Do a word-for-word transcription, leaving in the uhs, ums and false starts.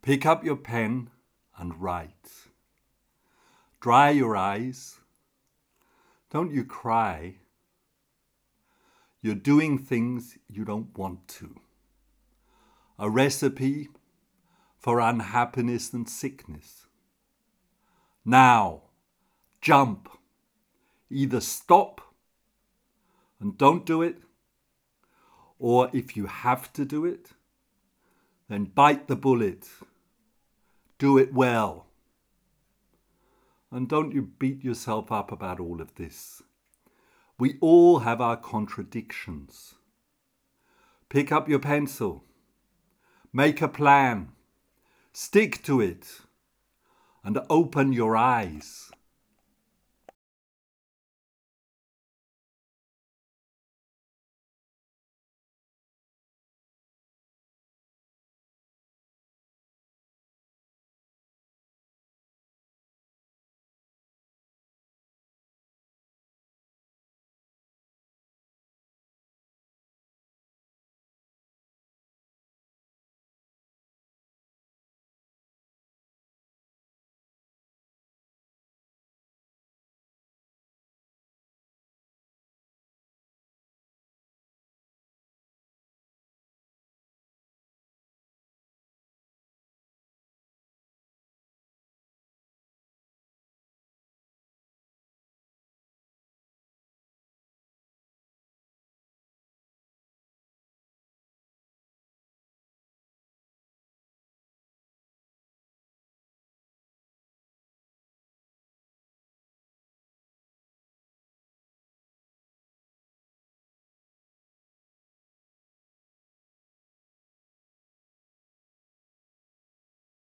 Pick up your pen and write. Dry your eyes. Don't you cry. You're doing things you don't want to. A recipe for unhappiness and sickness. Now, jump. Either stop and don't do it, or if you have to do it, then bite the bullet. Do it well. And don't you beat yourself up about all of this. We all have our contradictions. Pick up your pencil. Make a plan. Stick to it. And open your eyes.